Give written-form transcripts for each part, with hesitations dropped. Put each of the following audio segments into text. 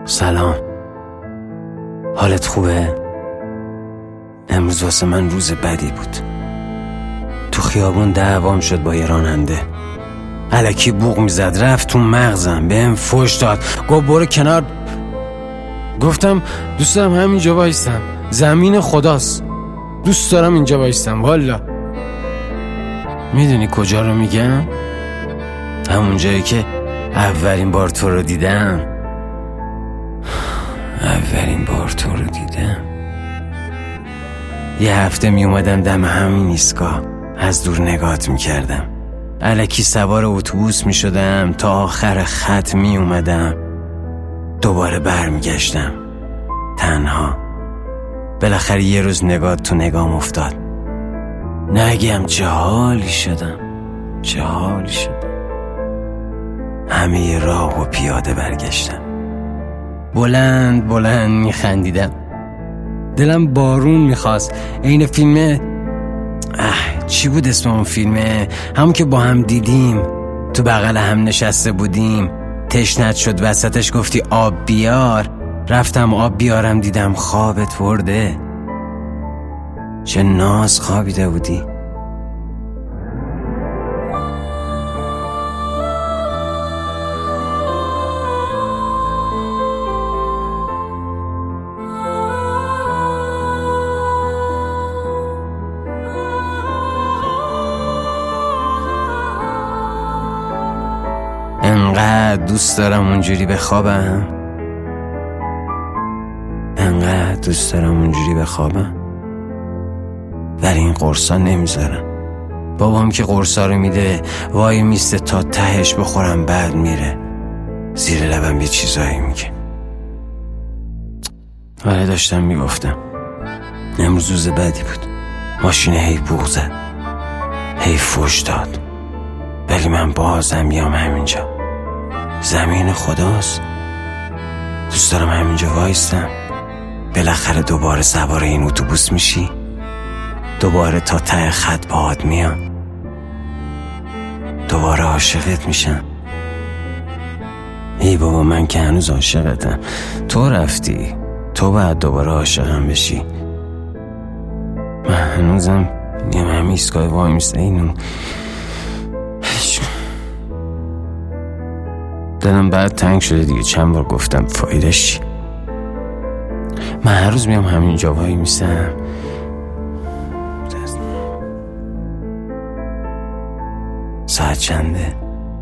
سلام، حالت خوبه؟ امروز واسه من روز بدی بود. تو خیابون دعوام شد با یه راننده. الکی بوق میزد، رفت تو مغزم، بهم فحش داد، گفت برو کنار. گفتم دوست دارم همینجا وایستم، زمین خداست، دوست دارم اینجا وایستم. والا میدونی کجا رو میگم؟ همون جایی که اولین بار تو رو دیدم. یه هفته می اومدم دم همین ایستگاه، از دور نگات می کردم. الکی سوار اتوبوس می شدم تا آخر خط می اومدم، دوباره برمی گشتم تنها. بالاخره یه روز نگات تو نگام افتاد. نگم چه حالی شدم. همه راه و پیاده برگشتم. بلند می خندیدم. دلم بارون میخواست. این فیلمه چی بود اسم اون فیلمه؟ همون که با هم دیدیم، تو بغل هم نشسته بودیم، تشنت شد وسطش گفتی آب بیار، رفتم آب بیارم، دیدم خوابت برده. چه ناز خوابیده بودی. انقدر دوست دارم اونجوری بخوابم، ولی این قرصا نمیذارم. بابام که قرصا رو میده وای میسته تا تهش بخورم، بعد میره زیر لبم یه چیزایی میگه. آره داشتم میگفتم امروز روز بدی بود. ماشین هی بوق زد، هی فحش داد، ولی من بازم بیام همینجا، زمین خداست، دوست دارم همینجا وایستم. بالاخره دوباره سوار این اتوبوس میشی، دوباره تا ته خط باهات میام، دوباره عاشقت میشم. ای بابا من که هنوز عاشقتم، تو رفتی، تو باید دوباره عاشقم بشی. من هنوزم یه همین ایستگاه وای میسته. اینو دلم بعد تنگ شده دیگه، چند بار گفتم فایدهش چی. من هر روز میام همینجا وای میسم. ساعت چنده؟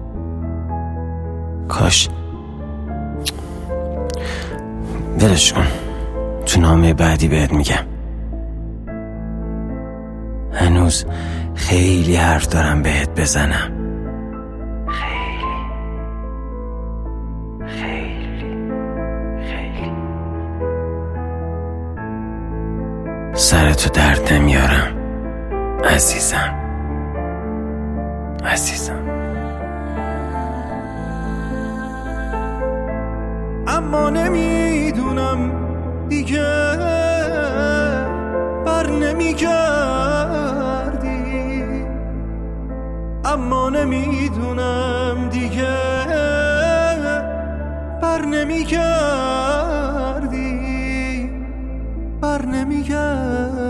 کاش ولش کن، تو نامه بعدی بهت میگم. هنوز خیلی حرف دارم بهت بزنم. سرتو درد نمیارم عزیزم. اما نمیدونم دیگه بر نمیگردی، اما نمیدونم دیگه بر نمیگردی.